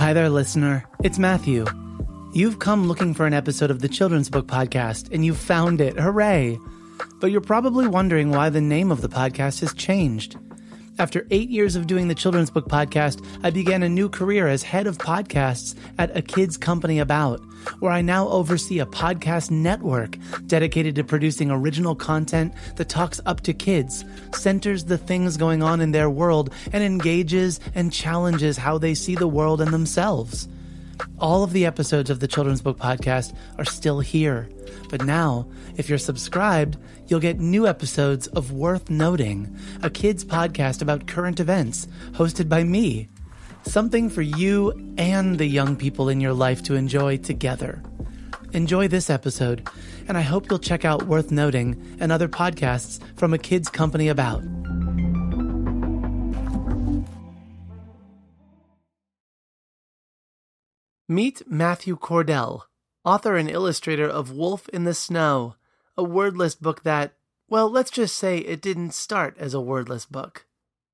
Hi there, listener. It's Matthew. You've come looking for an episode of the Children's Book Podcast, and you've found it. Hooray! But you're probably wondering why the name of the podcast has changed. After 8 years of doing the Children's Book Podcast, I began a new career as head of podcasts at A Kids Company About, where I now oversee a podcast network dedicated to producing original content that talks up to kids, centers the things going on in their world, and engages and challenges how they see the world and themselves. All of the episodes of the Children's Book Podcast are still here. But now, if you're subscribed, you'll get new episodes of Worth Noting, a kids podcast about current events, hosted by me. Something for you and the young people in your life to enjoy together. Enjoy this episode, and I hope you'll check out Worth Noting and other podcasts from A Kids Company About. Meet Matthew Cordell, author and illustrator of Wolf in the Snow, a wordless book that, well, let's just say it didn't start as a wordless book.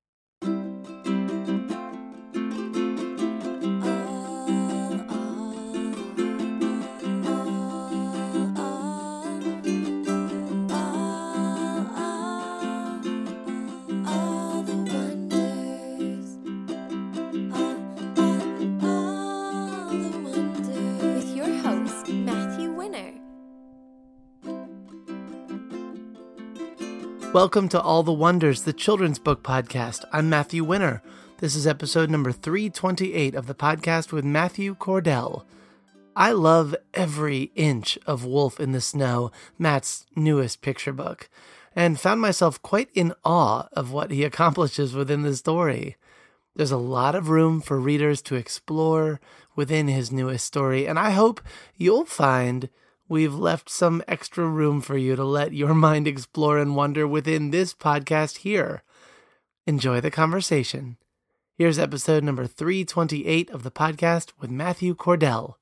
Welcome to All the Wonders, the Children's Book Podcast. I'm Matthew Winner. This is episode number 328 of the podcast with Matthew Cordell. I love every inch of Wolf in the Snow, Matt's newest picture book, and found myself quite in awe of what he accomplishes within the story. There's a lot of room for readers to explore within his newest story, and I hope you'll find we've left some extra room for you to let your mind explore and wonder within this podcast here. Enjoy the conversation. Here's episode number 328 of the podcast with Matthew Cordell.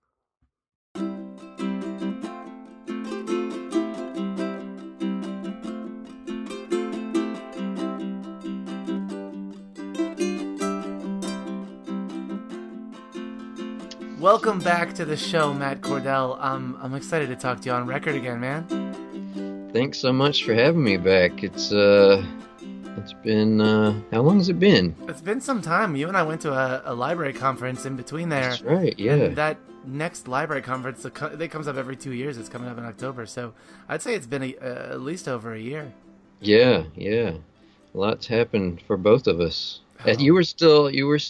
Welcome back to the show, Matt Cordell. I'm excited to talk to you on record again, man. Thanks so much for having me back. It's been how long has it been? It's been some time. You and I went to a library conference in between there. That's right, yeah. And that next library conference, that comes up every 2 years. It's coming up in October, so I'd say it's been at least over a year. Yeah. A lot's happened for both of us. Oh. You were still.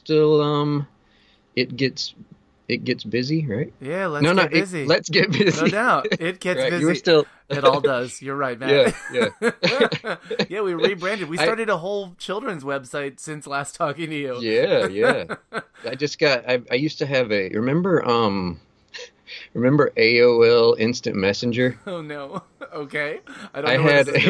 It gets busy, right? Yeah, let's get busy. Let's get busy. No doubt. It gets right, busy. You were still... It all does. You're right, Matt. Yeah. Yeah, we rebranded. We started a whole children's website since last talking to you. Yeah. I used to have remember AOL Instant Messenger? Oh, no. Okay. I don't know where this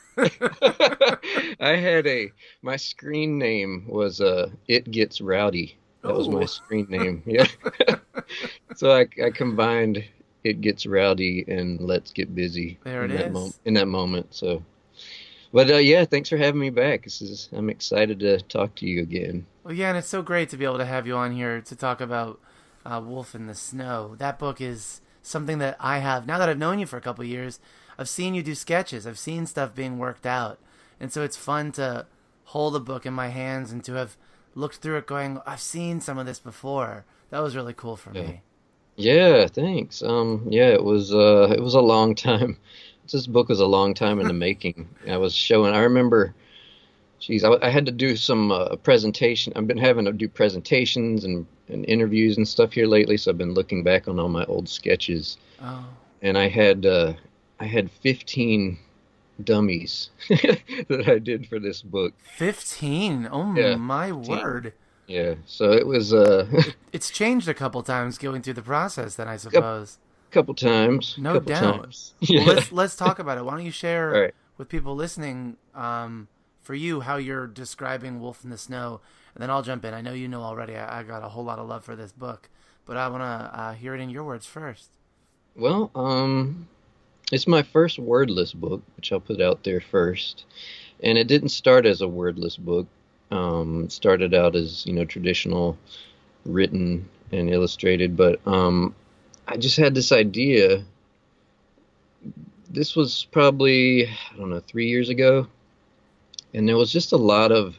is going. My screen name was It Gets Rowdy. That was my screen name, yeah. So I combined It Gets Rowdy and Let's Get Busy in that moment. So, but yeah, thanks for having me back. I'm excited to talk to you again. Well, yeah, and it's so great to be able to have you on here to talk about Wolf in the Snow. That book is something that I have, now that I've known you for a couple of years, I've seen you do sketches. I've seen stuff being worked out. And so it's fun to hold a book in my hands and to have looked through it going, I've seen some of this before. That was really cool for me. Yeah, thanks. It was a long time. This book was a long time in the making. I remember, I had to do some presentation. I've been having to do presentations and interviews and stuff here lately, so I've been looking back on all my old sketches. Oh. And I had 15 dummies that I did for this book. 15? Oh, yeah, my 15. Word. Yeah, so it was... It's changed a couple times going through the process, then, I suppose. Couple times. No doubt. Yeah. Well, let's talk about it. Why don't you share with people listening, for you, how you're describing Wolf in the Snow, and then I'll jump in. I know you know already. I got a whole lot of love for this book, but I want to hear it in your words first. Well, it's my first wordless book, which I'll put out there first. And it didn't start as a wordless book. It started out as, traditional written and illustrated. But I just had this idea. This was probably, I don't know, 3 years ago, and there was just a lot of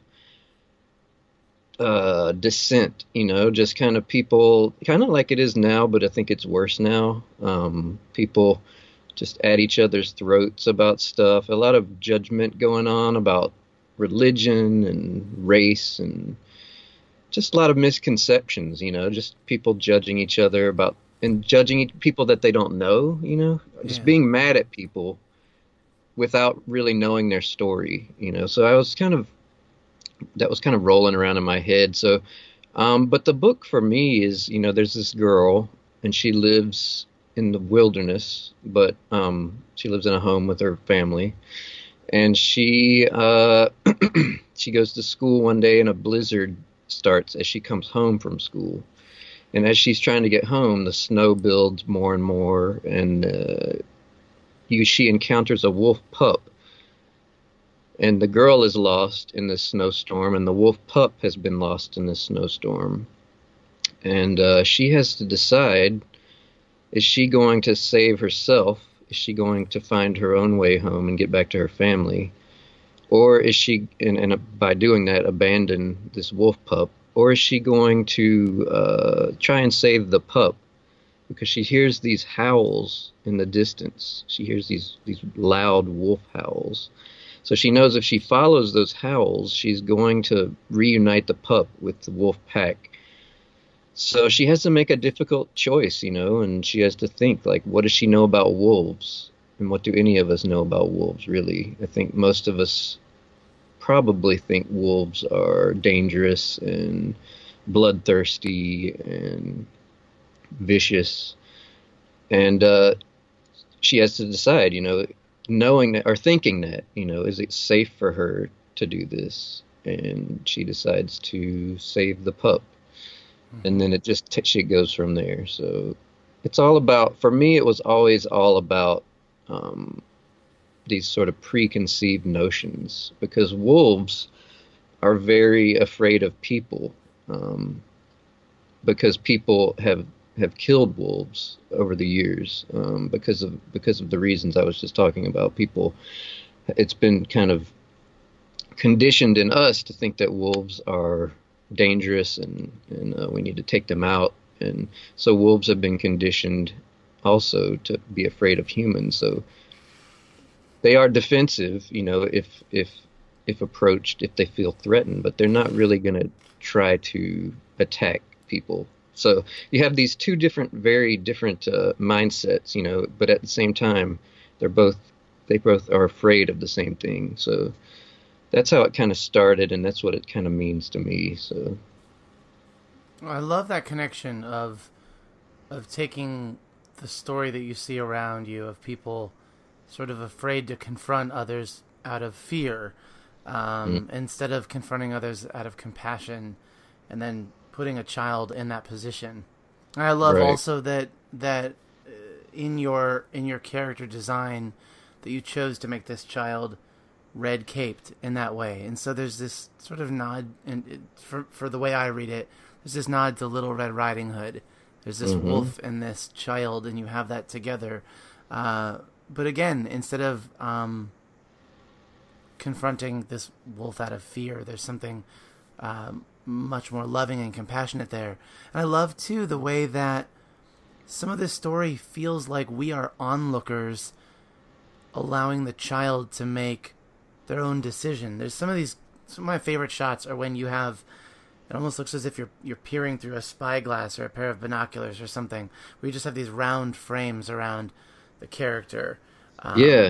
dissent, just kind of people, kind of like it is now, but I think it's worse now. People just at each other's throats about stuff. A lot of judgment going on about religion and race, and just a lot of misconceptions, just people judging each other about, and judging people that they don't know, just being mad at people without really knowing their story, So that was kind of rolling around in my head. So, but the book for me is, there's this girl, and she lives in the wilderness, but she lives in a home with her family, and she she goes to school one day, and a blizzard starts as she comes home from school. And as she's trying to get home, the snow builds more and more, and she encounters a wolf pup. And the girl is lost in this snowstorm, and the wolf pup has been lost in this snowstorm. And she has to decide, is she going to save herself? Is she going to find her own way home and get back to her family? Or is she, and by doing that, abandon this wolf pup? Or is she going to try and save the pup? Because she hears these howls in the distance. She hears these loud wolf howls. So she knows if she follows those howls, she's going to reunite the pup with the wolf pack. So she has to make a difficult choice, and she has to think, like, what does she know about wolves? And what do any of us know about wolves, really? I think most of us probably think wolves are dangerous and bloodthirsty and vicious. And she has to decide, knowing that, or thinking that, is it safe for her to do this? And she decides to save the pup. And then it just, she goes from there. So it's all about, for me, it was always all about these sort of preconceived notions, because wolves are very afraid of people, because people have killed wolves over the years, because of the reasons I was just talking about. People, it's been kind of conditioned in us to think that wolves are dangerous, and we need to take them out. And so wolves have been conditioned also to be afraid of humans. So they are defensive, if approached, if they feel threatened, but they're not really going to try to attack people. So you have these two very different mindsets, but at the same time, they both are afraid of the same thing. So that's how it kind of started, and that's what it kind of means to me. So I love that connection of taking the story that you see around you of people sort of afraid to confront others out of fear, instead of confronting others out of compassion, and then putting a child in that position. And I love also that in your character design that you chose to make this child red caped in that way. And so there's this sort of nod, and for the way I read it, there's this nod to Little Red Riding Hood. There's this wolf and this child, and you have that together. But again, instead of confronting this wolf out of fear, there's something much more loving and compassionate there. And I love, too, the way that some of this story feels like we are onlookers allowing the child to make their own decision. There's some of my favorite shots are when you have, it almost looks as if you're peering through a spyglass or a pair of binoculars or something, where you just have these round frames around the character. Yeah.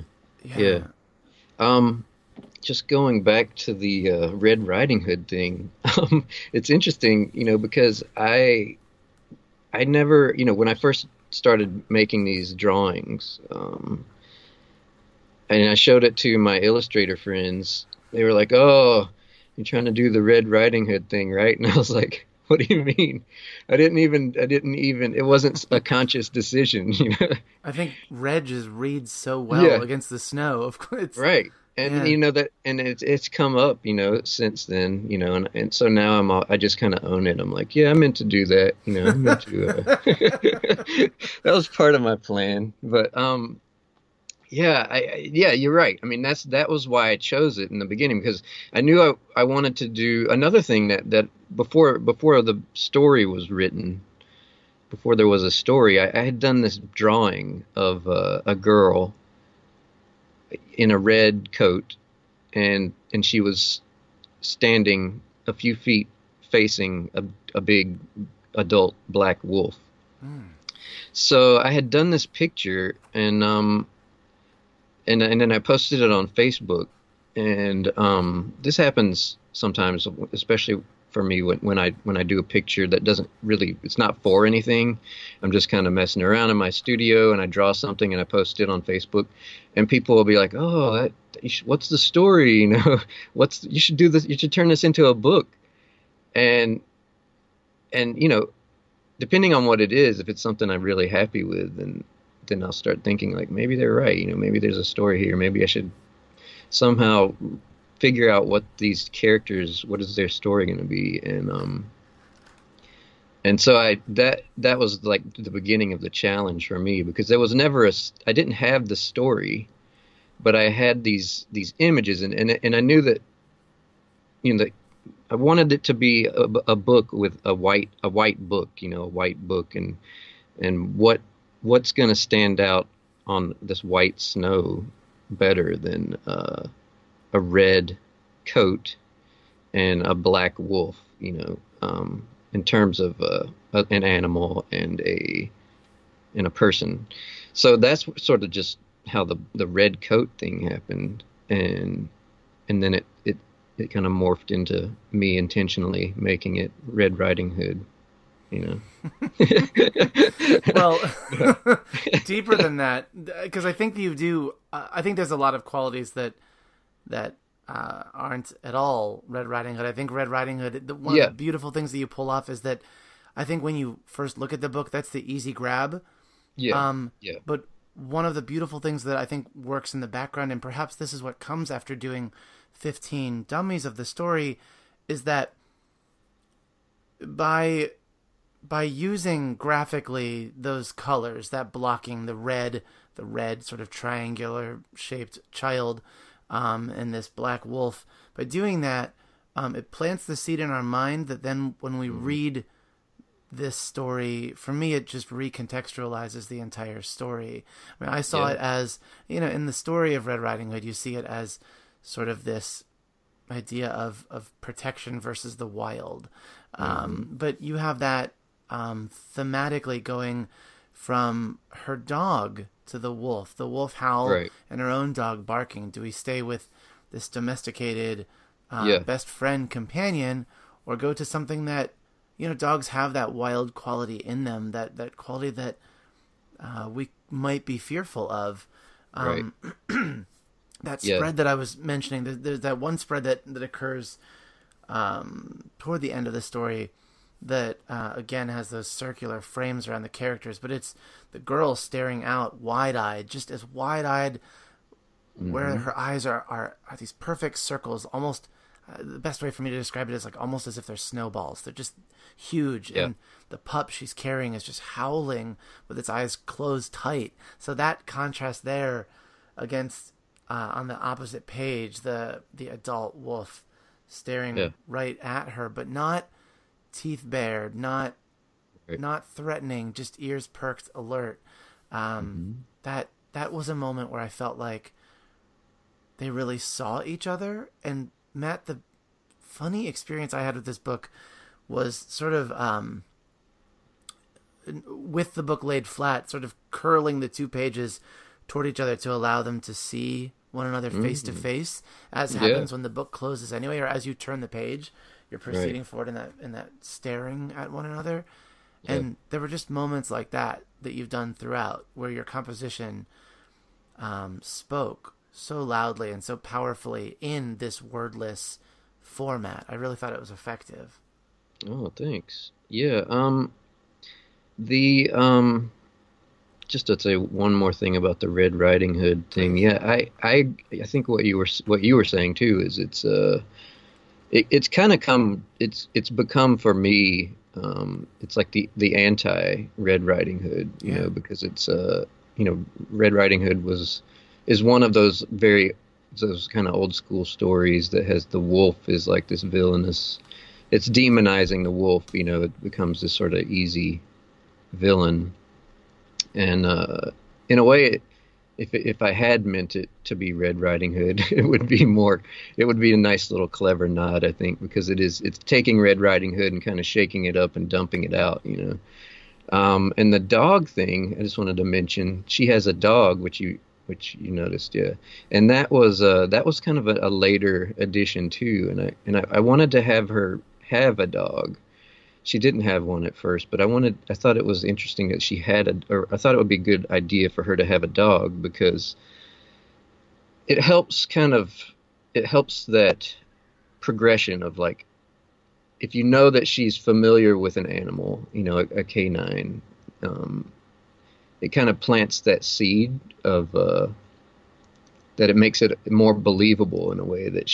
Just going back to the Red Riding Hood thing, it's interesting, because I never, when I first started making these drawings, and I showed it to my illustrator friends, they were like, "Oh, you're trying to do the Red Riding Hood thing, right?" And I was like, "What do you mean? I didn't even, it wasn't a conscious decision, I think red just reads so well against the snow, of course. Right. And Yeah. that, and it's come up, since then, and so now I just kind of own it. I'm like, yeah, I meant to do that, I meant to. That was part of my plan, but yeah, yeah, you're right. I mean, that was why I chose it in the beginning because I knew I wanted to do another thing that before the story was written, before there was a story, I had done this drawing of a girl in a red coat, and she was standing a few feet facing a big adult black wolf. Mm. So I had done this picture, and then I posted it on Facebook, and this happens sometimes, especially for me when I do a picture that doesn't really, it's not for anything. I'm just kind of messing around in my studio, and I draw something and I post it on Facebook, and people will be like, "Oh, what's the story? You should do this. You should turn this into a book." And depending on what it is, if it's something I'm really happy with, then I'll start thinking like maybe they're right. Maybe there's a story here. Maybe I should somehow figure out what these characters, what is their story going to be, and so that was like the beginning of the challenge for me because there was never I didn't have the story, but I had these images, and I knew that that I wanted it to be a book with a white book, a white book, and what's going to stand out on this white snow better than a red coat and a black wolf, in terms of an animal and a person. So that's sort of just how the red coat thing happened, and then it kind of morphed into me intentionally making it Red Riding Hood, Well, deeper than that, because I think you do. I think there's a lot of qualities that aren't at all Red Riding Hood. I think Red Riding Hood, one of the beautiful things that you pull off is that I think when you first look at the book, that's the easy grab. Yeah. But one of the beautiful things that I think works in the background, and perhaps this is what comes after doing 15 dummies of the story, is that by using graphically those colors, that blocking the red sort of triangular shaped child, and this black wolf, by doing that, it plants the seed in our mind that then when we read this story, for me, it just recontextualizes the entire story. I mean, I saw it as, in the story of Red Riding Hood, you see it as sort of this idea of protection versus the wild. But you have that thematically going from her dog to the wolf howl, Right. and her own dog barking. Do we stay with this domesticated best friend companion, or go to something that, dogs have that wild quality in them, that quality that we might be fearful of. Right. That spread that I was mentioning, there's that one spread that occurs toward the end of the story that, again, has those circular frames around the characters, but it's the girl staring out wide-eyed, just as wide-eyed, where her eyes are these perfect circles, almost, the best way for me to describe it is like almost as if they're snowballs. They're just huge, and the pup she's carrying is just howling with its eyes closed tight. So that contrast there against, on the opposite page, the adult wolf staring right at her, but not teeth bared, not threatening, just ears perked, alert. That was a moment where I felt like they really saw each other. And Matt, the funny experience I had with this book was sort of with the book laid flat, sort of curling the two pages toward each other to allow them to see one another face to face, as happens when the book closes anyway, or as you turn the page, you're proceeding forward in that staring at one another. And there were just moments like that you've done throughout, where your composition spoke so loudly and so powerfully in this wordless format. I really thought it was effective. Oh, thanks. Yeah. The just to say one more thing about the Red Riding Hood thing. Yeah, I think what you were saying too is it's kind of it's become for me, it's like the anti Red Riding Hood, you know, because it's you know, Red Riding Hood is one of those kind of old school stories that has the wolf is like this villainous, it's demonizing the wolf, you know, it becomes this sort of easy villain. And in a way, if I had meant it to be Red Riding Hood, it would be a nice little clever nod, I think, because it's taking Red Riding Hood and kind of shaking it up and dumping it out, you know. And the dog thing, I just wanted to mention, she has a dog, which you noticed, yeah. And that was kind of a later addition too. And I wanted to have her have a dog. She didn't have one at first, but I thought it was interesting that she had or I thought it would be a good idea for her to have a dog, because it helps that progression of, like, if you know that she's familiar with an animal, you know, a canine, it kind of plants that seed of that it makes it more believable in a way that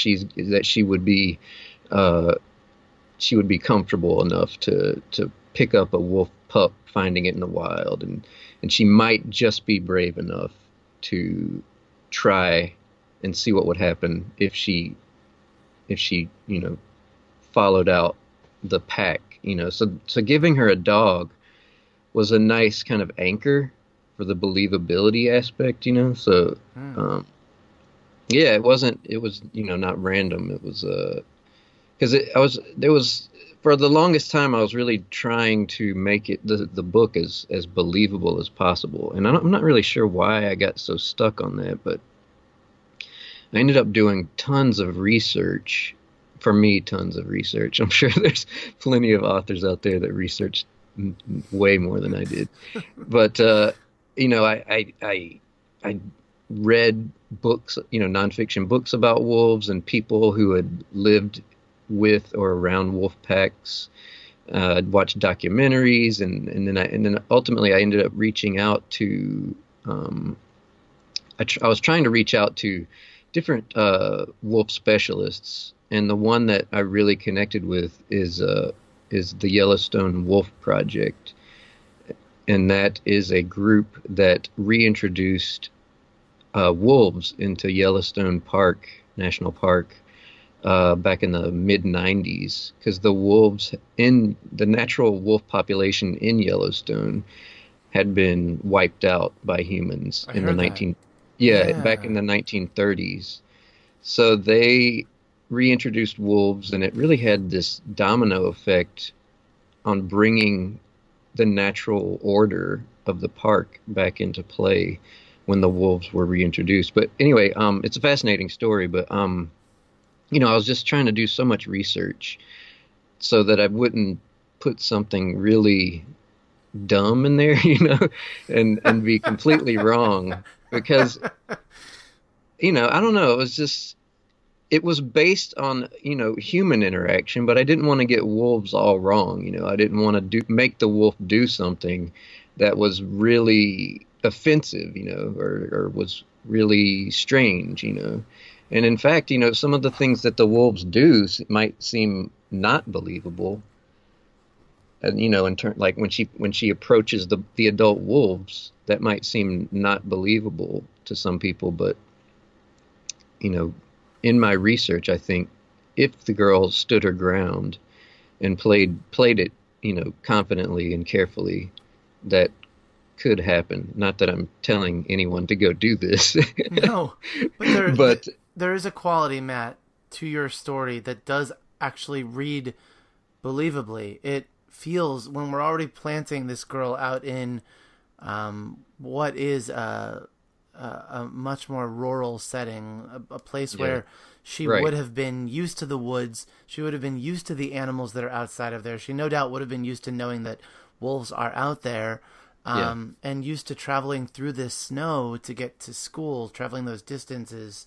she would be comfortable enough to pick up a wolf pup finding it in the wild, and she might just be brave enough to try and see what would happen if she you know, followed out the pack, you know. So giving her a dog was a nice kind of anchor for the believability aspect, you know. So yeah, it was, you know, not random. It was because there was, for the longest time I was really trying to make it the book as believable as possible, and I'm not really sure why I got so stuck on that, but I ended up doing tons of research. For me, tons of research. I'm sure there's plenty of authors out there that researched way more than I did, but you know, I read books, you know, nonfiction books about wolves and people who had lived with or around wolf packs. I'd watched documentaries, and then ultimately I ended up reaching out to. I was trying to reach out to different wolf specialists, and the one that I really connected with is the Yellowstone Wolf Project, and that is a group that reintroduced wolves into Yellowstone National Park back in the mid 90s, because the natural wolf population in Yellowstone had been wiped out by humans back in the 1930s. So they reintroduced wolves, and it really had this domino effect on bringing the natural order of the park back into play when the wolves were reintroduced. But anyway, it's a fascinating story, but you know, I was just trying to do so much research so that I wouldn't put something really dumb in there, you know, and be completely wrong, because, you know, I don't know, it was based on, you know, human interaction, but I didn't want to get wolves all wrong, you know. I didn't want to make the wolf do something that was really offensive, you know, or was really strange, you know. And in fact, you know, some of the things that the wolves do might seem not believable. And, you know, in turn, like when she approaches the adult wolves, that might seem not believable to some people. But, you know, in my research, I think if the girl stood her ground and played it, you know, confidently and carefully, that could happen. Not that I'm telling anyone to go do this. No, but there is a quality, Matt, to your story that does actually read believably. It feels, when we're already planting this girl out in what is a much more rural setting, a place where she would have been used to the woods, she would have been used to the animals that are outside of there. She no doubt would have been used to knowing that wolves are out there, and used to traveling through this snow to get to school, traveling those distances.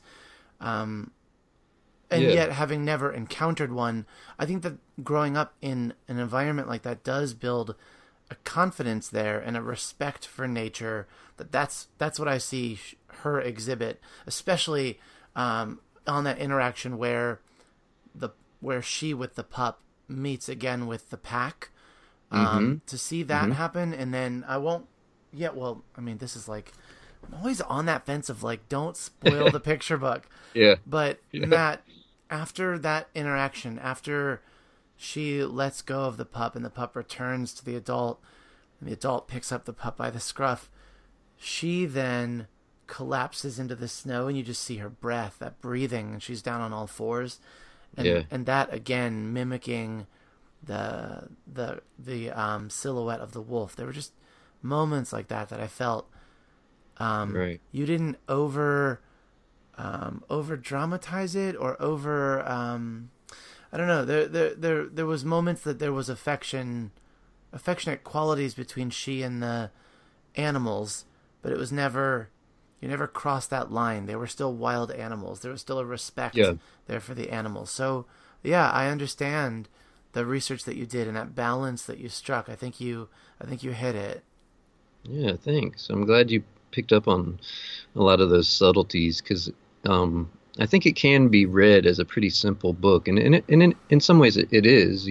Yet having never encountered one, I think that growing up in an environment like that does build a confidence there and a respect for nature. That's what I see her exhibit, especially on that interaction where she with the pup meets again with the pack. To see that happen, and then I won't. Yeah, well, I mean, this is like, I'm always on that fence of like, don't spoil the picture book. Yeah. But Matt, after that interaction, after she lets go of the pup and the pup returns to the adult, and the adult picks up the pup by the scruff, she then collapses into the snow, and you just see her breath, that breathing, and she's down on all fours, and that again mimicking the silhouette of the wolf. There were just moments like that I felt you didn't over dramatize it or over I don't know, there was moments that there was affectionate qualities between she and the animals, but it was never, you never crossed that line. They were still wild animals. There was still a respect there for the animals. So yeah, I understand the research that you did and that balance that you struck. I think you hit it. Yeah, thanks. I'm glad you picked up on a lot of those subtleties, because I think it can be read as a pretty simple book, and in some ways it is,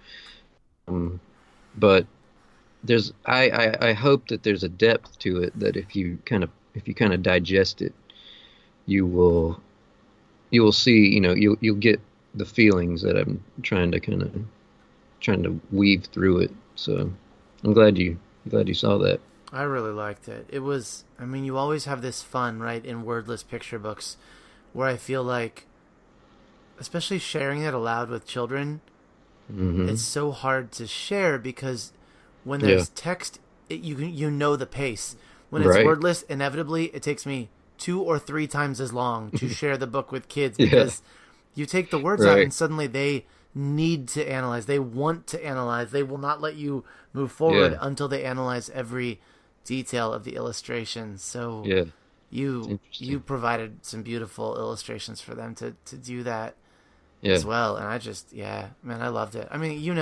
but there's I hope that there's a depth to it that if you kind of digest it, you will see, you'll get the feelings that I'm trying to weave through it. So I'm glad you saw that. I really liked it. It was, I mean, you always have this fun, right, in wordless picture books, where I feel like, especially sharing it aloud with children, it's so hard to share because when there's text, you know the pace. When it's wordless, inevitably it takes me 2 or 3 times as long to share the book with kids, because you take the words out and suddenly they need to analyze. They want to analyze. They will not let you move forward until they analyze every detail of the illustrations. So you provided some beautiful illustrations for them to do that as well. And I just, man, I loved it. I mean,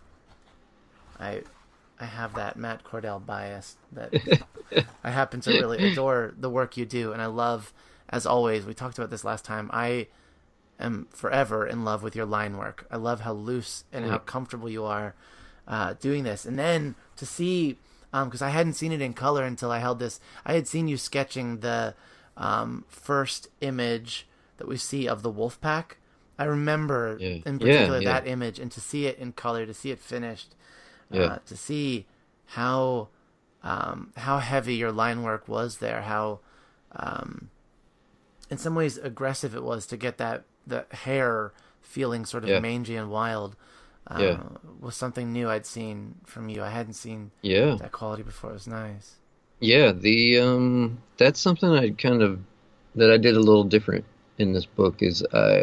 I have that Matt Cordell bias that I happen to really adore the work you do. And I love, as always, we talked about this last time, I am forever in love with your line work. I love how loose and how comfortable you are doing this. And then to see, because I hadn't seen it in color until I held this, I had seen you sketching the first image that we see of the wolf pack. I remember in particular that image, and to see it in color, to see it finished, to see how heavy your line work was there, how in some ways aggressive it was to get the hair feeling sort of mangy and wild, was something new I'd seen from you. I hadn't seen that quality before. It was nice. Yeah, that's something that I did a little different in this book. Is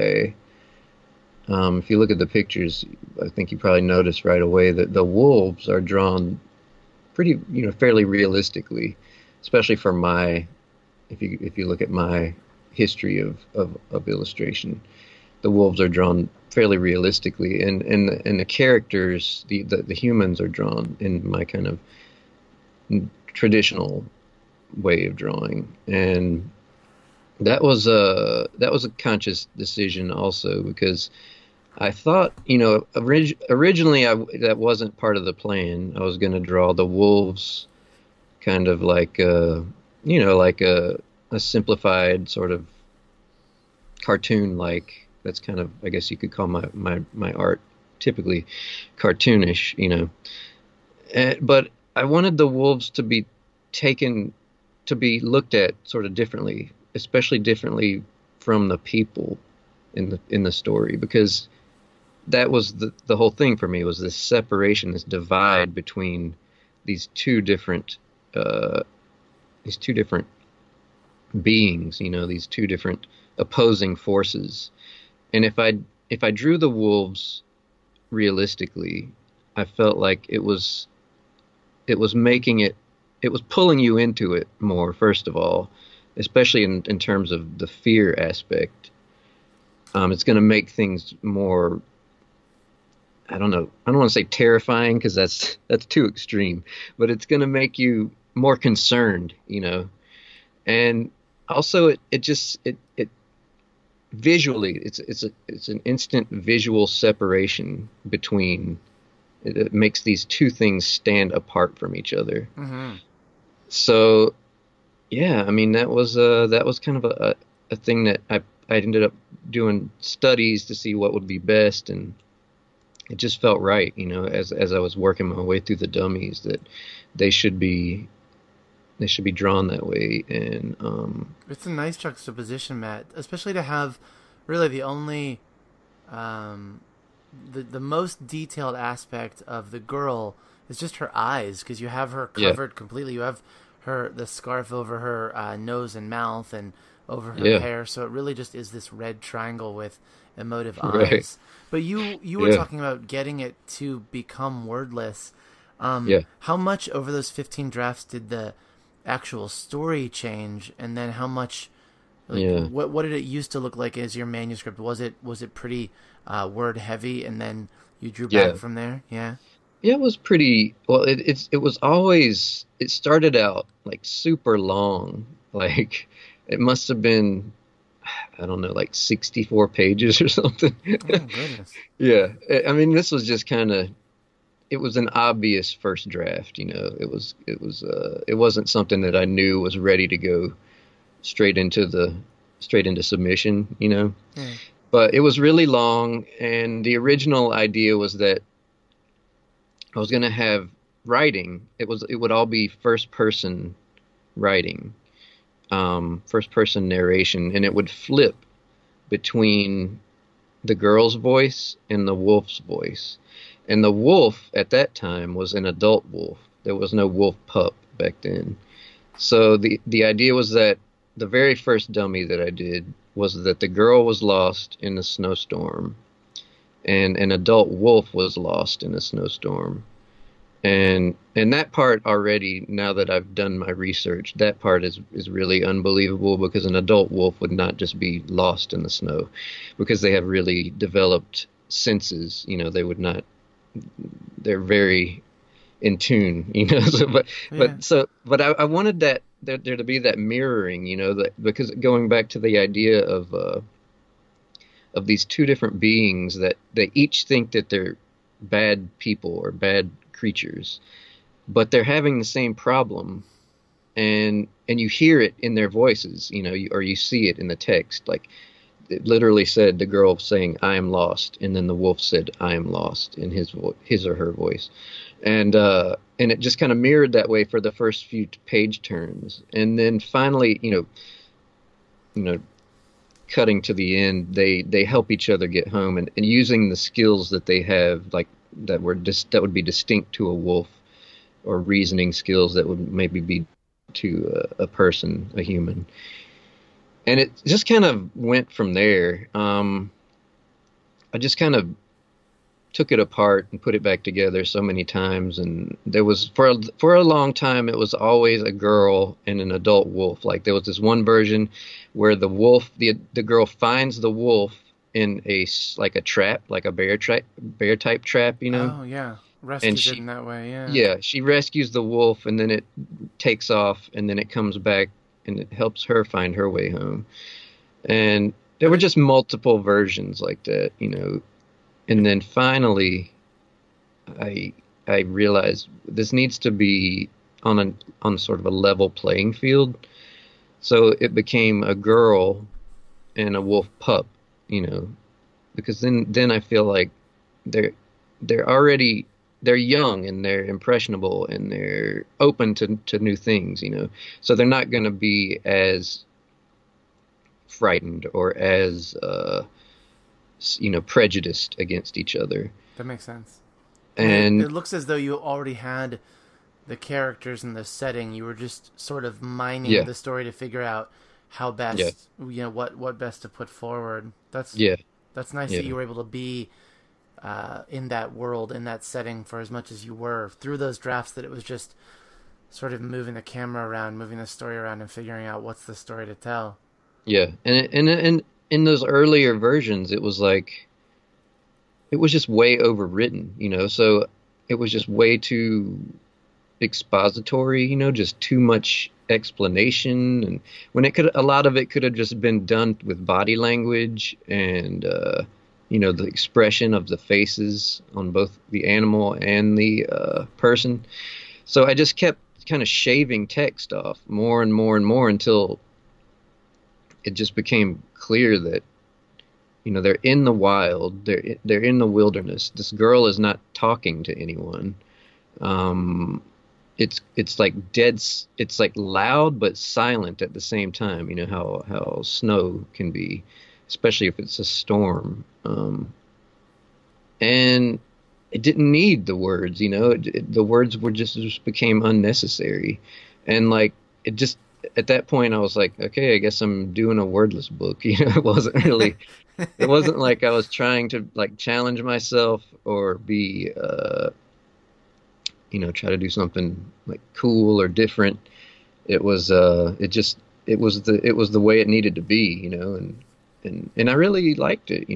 if you look at the pictures, I think you probably noticed right away that the wolves are drawn pretty, fairly realistically, especially for if you look at my history of illustration, the wolves are drawn fairly realistically, and the characters, the humans are drawn in my kind of traditional way of drawing, and that was a conscious decision also, because I thought, originally that wasn't part of the plan. I was going to draw the wolves kind of like like a simplified sort of cartoon-like. That's kind of, I guess you could call my art typically cartoonish, but I wanted the wolves to be looked at sort of differently, especially differently from the people in the story, because that was the whole thing for me, was this separation, this divide between these two different beings, these two different opposing forces. And if I drew the wolves realistically, I felt like it was pulling you into it more, first of all, especially in terms of the fear aspect. It's going to make things more I don't know. I don't want to say terrifying because that's too extreme, but it's going to make you more concerned, you know. And also, it visually, it's an instant visual separation between. It makes these two things stand apart from each other. Mm-hmm. So yeah, I mean that was kind of a thing that I ended up doing studies to see what would be best, and it just felt right, you know, as I was working my way through the dummies that they should be they should be drawn that way. And It's a nice juxtaposition, Matt, especially to have really the only um, the most detailed aspect of the girl is just her eyes, because you have her yeah, covered completely. You have her the scarf over her nose and mouth and over her yeah, hair, so it really just is this red triangle with emotive right, eyes. But you were yeah, talking about getting it to become wordless. yeah, How much over those 15 drafts did the actual story change, and then how much, like, yeah, what did it used to look like as your manuscript? Was it pretty word heavy, and then you drew back yeah. from there? Yeah. Yeah, it was pretty well. It was always it started out like super long. Like it must have been I don't know, like 64 pages or something. Oh goodness. Yeah, I mean this was just kind of it was an obvious first draft. You know, it wasn't something that I knew was ready to go straight into the straight into submission. You know, Yeah. but it was really long, and the original idea was that I was going to have writing. It would all be first person writing, first person narration, and it would flip between the girl's voice and the wolf's voice. And the wolf at that time was an adult wolf. There was no wolf pup back then. So the idea was that the very first dummy that I did was that the girl was lost in a snowstorm and an adult wolf was lost in a snowstorm. And that part already, now that I've done my research, that part is really unbelievable because an adult wolf would not just be lost in the snow because they have really developed senses. You know, they would not, they're very in tune, you know. So, Yeah. but I wanted that there to be that mirroring, you know, that because going back to the idea of these two different beings that they each think that they're bad people or bad creatures, but they're having the same problem, and you hear it in their voices, you know, or you see it in the text. Like it literally said the girl saying "I am lost," and then the wolf said "I am lost" in his or her voice, and it just kind of mirrored that way for the first few page turns, and then finally, you know, cutting to the end, they help each other get home, and using the skills that they have, like that would be distinct to a wolf, or reasoning skills that would maybe be to a person, a human. And it just kind of went from there. I just kind of took it apart and put it back together so many times, and there was for a long time it was always a girl and an adult wolf. Like there was this one version where the girl finds the wolf in like a trap, like a bear type trap, you know. Oh yeah. And Rescues it in that way. Yeah. yeah, she rescues the wolf, and then it takes off, and then it comes back and it helps her find her way home. And there But were it, just multiple versions like that, you know. And then finally, I I realized this needs to be on sort of a level playing field. So it became a girl and a wolf pup, you know, because then I feel like they're they're already they're young and they're impressionable and they're open to new things, you know. So they're not going to be as frightened or as you know, prejudiced against each other. that makes sense. And it And looks as though you already had the characters and the setting. You were just sort of mining yeah, the story to figure out how yeah, best, what best to put forward. yeah, That's nice that yeah, you were able to be in that world, in that setting for as much as you were through those drafts. That it was just sort of moving the camera around, moving the story around, and figuring out what's the story to tell. yeah. And in those earlier versions, it was like it was just way overwritten, so it was just way too expository, just too much explanation, and when a lot of it could have just been done with body language and the expression of the faces on both the animal and the person. So I just kept kind of shaving text off more and more and more until it just became clear that they're in the wild, they're in the wilderness. This girl is not talking to anyone. It's like it's like loud but silent at the same time. You know how snow can be, especially if it's a storm. And it didn't need the words. The words were just became unnecessary, and like it just at that point I was like, okay, I guess I'm doing a wordless book. It wasn't really. It wasn't like I was trying to like challenge myself or be try to do something like cool or different. It was it was the way it needed to be, and I really liked it.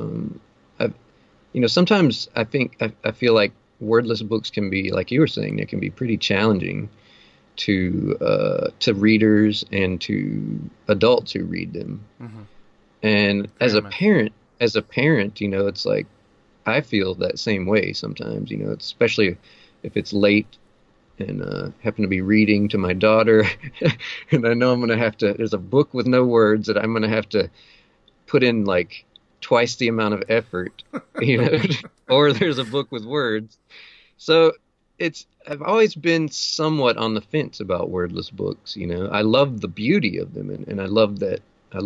Sometimes I feel like wordless books can be, like you were saying, they can be pretty challenging to readers and to adults who read them. Mm-hmm. And as a parent, it's like I feel that same way sometimes, especially if it's late and happen to be reading to my daughter and I know I'm going to have to, there's a book with no words that I'm going to have to put in like twice the amount of effort, or there's a book with words. So I've always been somewhat on the fence about wordless books. I love the beauty of them, and I love the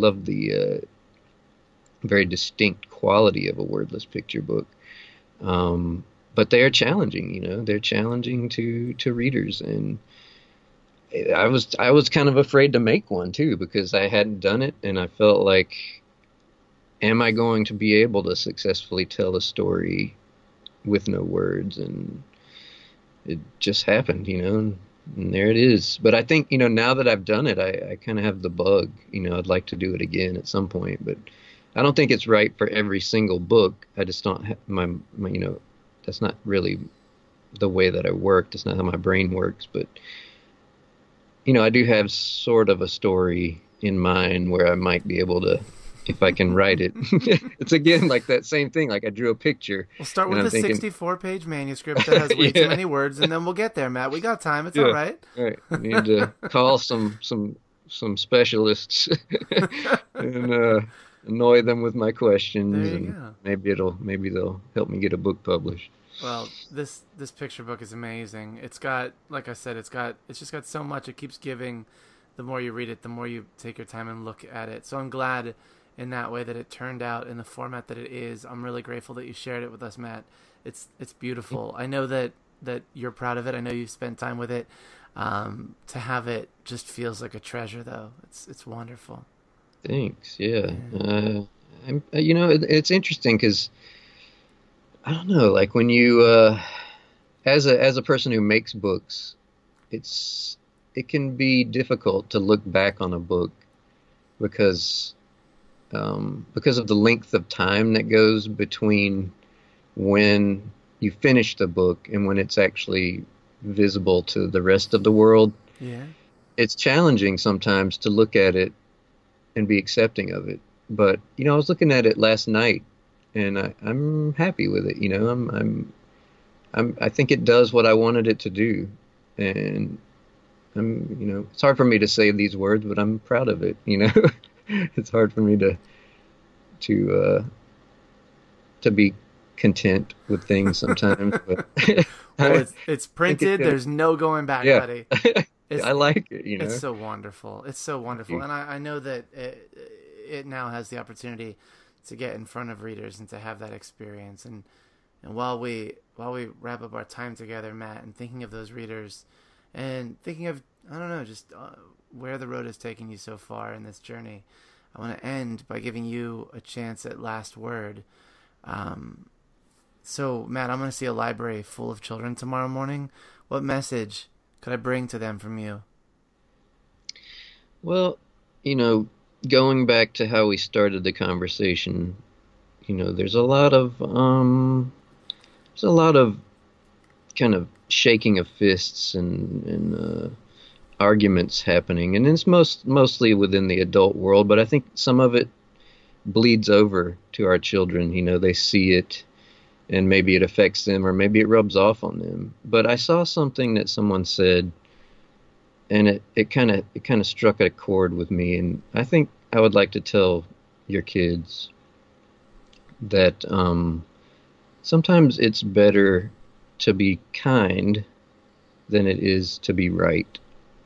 very distinct quality of a wordless picture book. But they are challenging, they're challenging to readers. And I was kind of afraid to make one too, because I hadn't done it. And I felt like, am I going to be able to successfully tell a story with no words? And it just happened, and there it is. But I think, now that I've done it, I kind of have the bug, I'd like to do it again at some point, but I don't think it's right for every single book. I just don't have my that's not really the way that I work. That's not how my brain works. But, I do have sort of a story in mind where I might be able to, if I can write it. It's again like that same thing. Like I drew a picture. We'll start with a 64-page manuscript that has way too many words, and then we'll get there, Matt. We got time. It's all right. All right. I need to call some specialists and annoy them with my questions, and maybe they'll help me get a book published. Well, this picture book is amazing. It's got, like I said, it's just got so much. It keeps giving. The more you read it, the more you take your time and look at it. So I'm glad in that way that it turned out in the format that it is. I'm really grateful that you shared it with us, Matt. It's beautiful. I know that you're proud of it. I know you've spent time with it. To have it just feels like a treasure, though. It's wonderful. Thanks. Yeah. It's interesting because I don't know, like when you, as a person who makes books, it can be difficult to look back on a book because of the length of time that goes between when you finish the book and when it's actually visible to the rest of the world. Yeah. It's challenging sometimes to look at it and be accepting of it. But, I was looking at it last night and I'm happy with it. I think it does what I wanted it to do. And it's hard for me to say these words, but I'm proud of it. It's hard for me to be content with things sometimes. But well, it's printed. There's no going back, buddy. I like it. It's so wonderful. It's so wonderful, and I know that it now has the opportunity to get in front of readers and to have that experience. And while we wrap up our time together, Matt, and thinking of those readers. And thinking of, I don't know, just where the road has taken you so far in this journey, I want to end by giving you a chance at last word. So, Matt, I'm going to see a library full of children tomorrow morning. What message could I bring to them from you? Well, going back to how we started the conversation, there's a lot of kind of shaking of fists and arguments happening, and it's mostly within the adult world, but I think some of it bleeds over to our children. They see it, and maybe it affects them, or maybe it rubs off on them. But I saw something that someone said, and it kind of struck a chord with me, and I think I would like to tell your kids that sometimes it's better to be kind than it is to be right.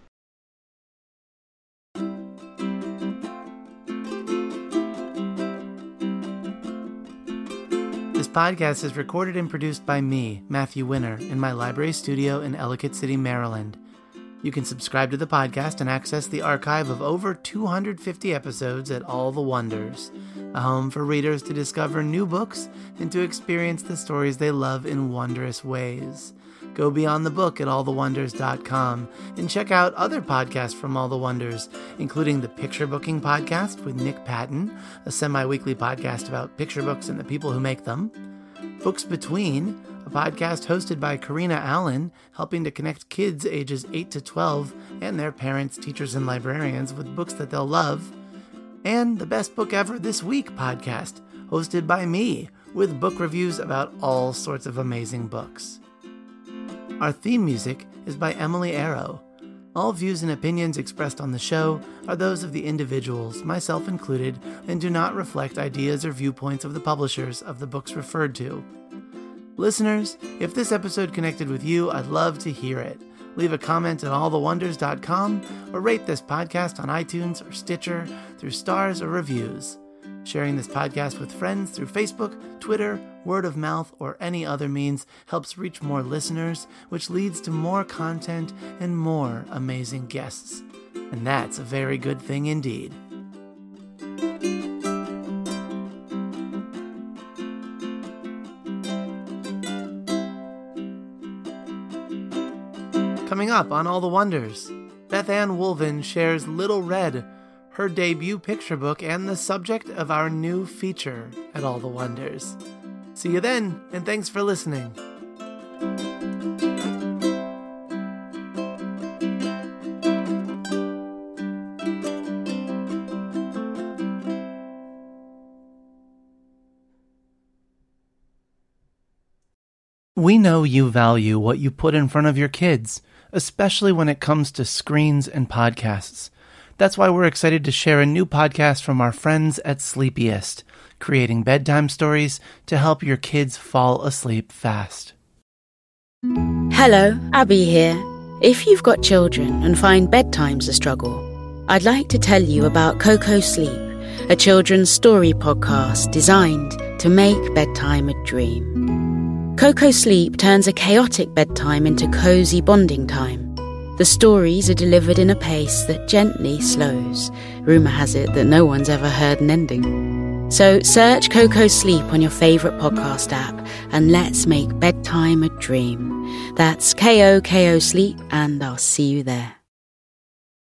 This podcast is recorded and produced by me, Matthew Winner, in my library studio in Ellicott City, Maryland. You can subscribe to the podcast and access the archive of over 250 episodes at All the Wonders, a home for readers to discover new books and to experience the stories they love in wondrous ways. Go beyond the book at allthewonders.com and check out other podcasts from All the Wonders, including the Picture Booking Podcast with Nick Patton, a semi-weekly podcast about picture books and the people who make them, Books Between, a podcast hosted by Karina Allen, helping to connect kids ages 8 to 12 and their parents, teachers, and librarians with books that they'll love, and the Best Book Ever This Week podcast, hosted by me, with book reviews about all sorts of amazing books. Our theme music is by Emily Arrow. All views and opinions expressed on the show are those of the individuals, myself included, and do not reflect ideas or viewpoints of the publishers of the books referred to. Listeners, if this episode connected with you, I'd love to hear it. Leave a comment at allthewonders.com or rate this podcast on iTunes or Stitcher through stars or reviews. Sharing this podcast with friends through Facebook, Twitter, word of mouth, or any other means helps reach more listeners, which leads to more content and more amazing guests. And that's a very good thing indeed. Coming up on All the Wonders, Beth Ann Woolven shares Little Red, her debut picture book and the subject of our new feature at All the Wonders. See you then, and thanks for listening. We know you value what you put in front of your kids, especially when it comes to screens and podcasts. That's why we're excited to share a new podcast from our friends at Sleepiest, creating bedtime stories to help your kids fall asleep fast. Hello, Abby here. If you've got children and find bedtime's a struggle, I'd like to tell you about Coco Sleep, a children's story podcast designed to make bedtime a dream. Coco Sleep turns a chaotic bedtime into cozy bonding time. The stories are delivered in a pace that gently slows. Rumour has it that no one's ever heard an ending. So search Coco Sleep on your favourite podcast app and let's make bedtime a dream. That's KOKO Sleep, and I'll see you there.